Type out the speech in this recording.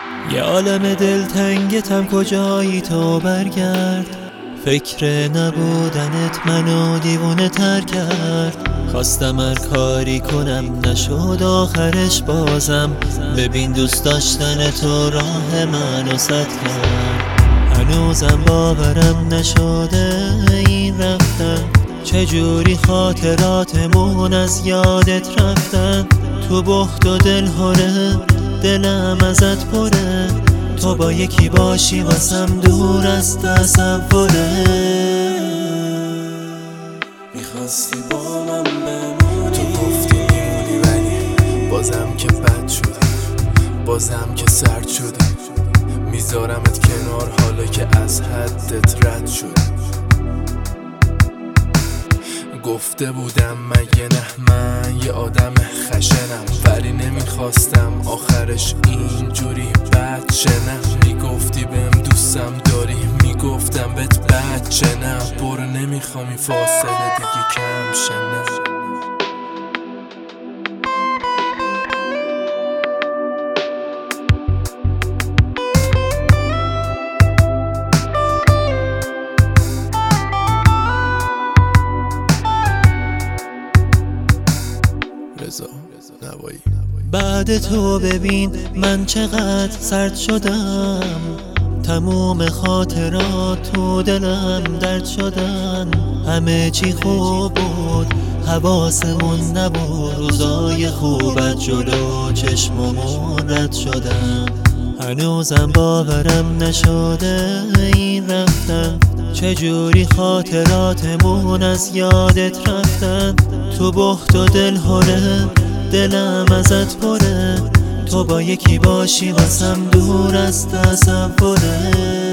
یه عالم دلتنگتم کجایی تو برگرد، فکر نبودنت منو دیوونه تر کرد. خواستم هر کاری کنم نشد آخرش بازم، ببین دوست داشتن تو راه منو سد کرد. هنوزم باورم نشده این رفتن، چجوری خاطراتمون از یادت رفتن. تو بخت و دلهره دلم ازت پره، تو با یکی باشی واسم دور از تصوره. میخواستی با من بمونی، تو گفتی میمونی ولی بازم که بد شده، بازم که سرد شده. میذارمت کنار حالا که از حدت رد شده. گفته بودم مگه نه من یه آدم خشنم، ولی نمیخواستم آخرش اینجوری بد شه. نه میگفتی بهم دوستم داری، میگفتم بهت بچه نه. برو نمیخوام این فاصله دیگه کم شه. نه رضا نوایی. بعد تو ببین من چقدر سرد شدم، تموم خاطرات تو دلم درد شدن. همه چی خوب بود حواسمون نبود، روزای خوبت جلو چشممون رد شدن. هنوزم باورم نشده این رفتن، چجوری خاطراتمون از یادت رفتن. تو بخت و دلهره دلم ازت پره، تو با یکی باشی واسم دور از تصوره.